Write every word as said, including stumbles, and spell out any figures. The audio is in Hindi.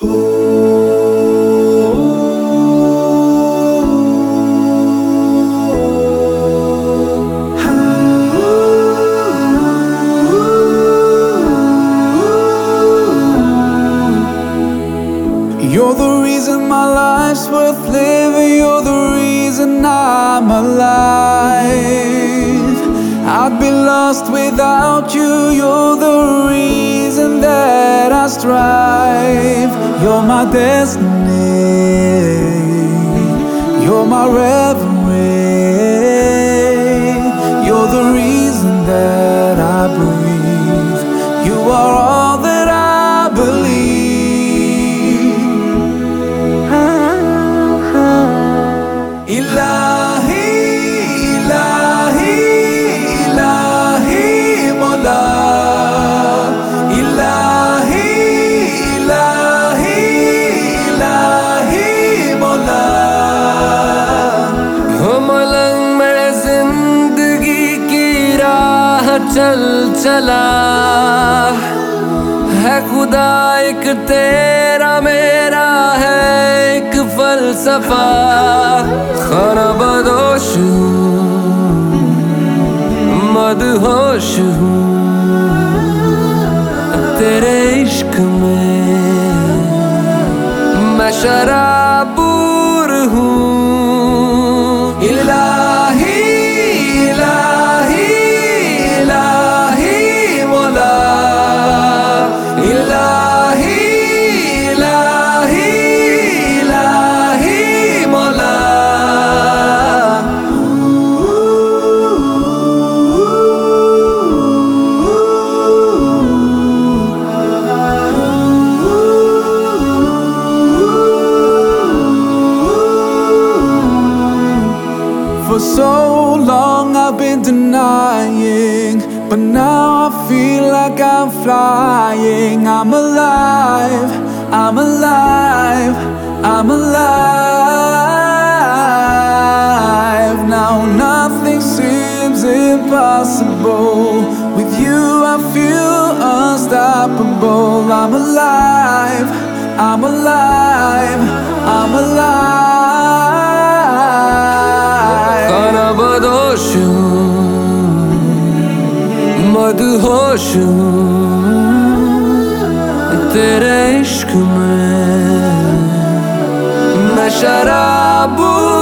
You're the reason my life's worth living. You're the reason I'm alive. I'd be lost without you. You're the reason that I strive. You're my destiny. You're my reverie. You're the reason that I breathe. You are all that I believe. Ilahi, Ilahi, Ilahi, Mola. Ilahi, Ilahi, Ilahi, Mola. हो मलंग में जिंदगी की राह चल चला है खुदा एक तेरा मेरा है एक फलसफा। खाना बदोश हूँ मदहोश हूँ तेरे इश्क में मैं शराबूर हूँ। इलाही, इलाही, इलाही मौला। इलाही, इलाही, इलाही मौला। For so long I've been denying, but now I feel like I'm flying. I'm alive, I'm alive, I'm alive. Now nothing seems impossible. With you I feel unstoppable. I'm alive, I'm alive, I'm alive. खाना बदोश हूँ मदहोश हूँ तेरे इश्क में मैं शराबूर